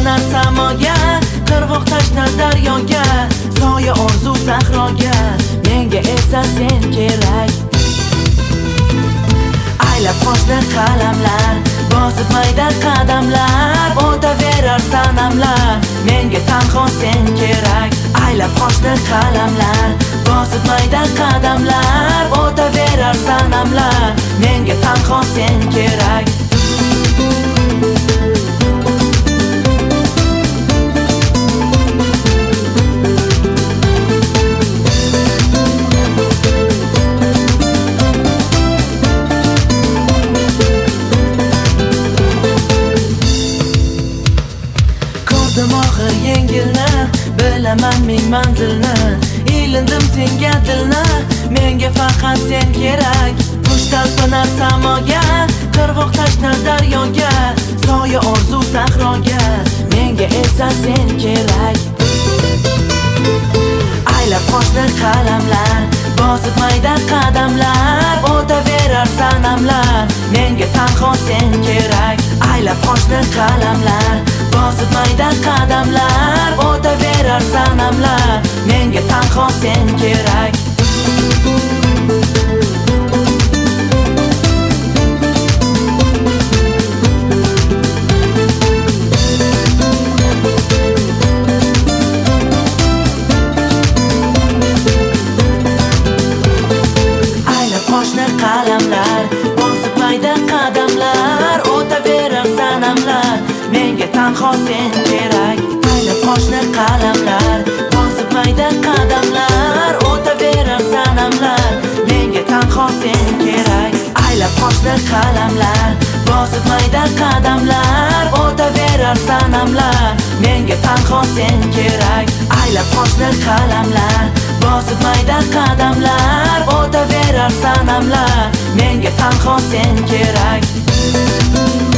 talpinar samoga, qirg'oq tashnar daryoga, soya orzu sahroga, menga esa sen kerak. Aylab qochdi qalamlar, bosib mayda qadamlar, o'taverar sanamlar, menga tanho sen kerak. Aylab qochdi qalamlar, bosib mayda qadamlar, o'taverar sanamlar, menga tanho sen kerak. Ko'rdim oxir yengilni, bilaman ming manzilni, ilindim senga dilni, menga faqat sen kerak. Qush talpinar samoga, qirg'oq tashnar daryoga, soya orzu sahroga, menga esa sen kerak. Aylab qochdi qalamlar, bosib mayda qadamlar, o'taverar sanamlar, menga tanho sen kerak. Aylab qochdi qalamlar, bosib mayda qadamlar, o'taverar sanamlar, menga tanho sen kerak. Qochdi qalamlar, bosib mayda qadamlar, o'taverar sanamlar, menga tanho sen kerak. Aylab qochdi qalamlar, bosib mayda qadamlar, o'taverar sanamlar, menga tanho sen kerak. Aylab qochdi qalamlar, bosib mayda qadamlar, o'taverar sanamlar, menga tanho sen kerak. Aylab qochdi qalamlar, bosib mayda qadamlar, o'taverar sanamlar, menga tanho sen kerak.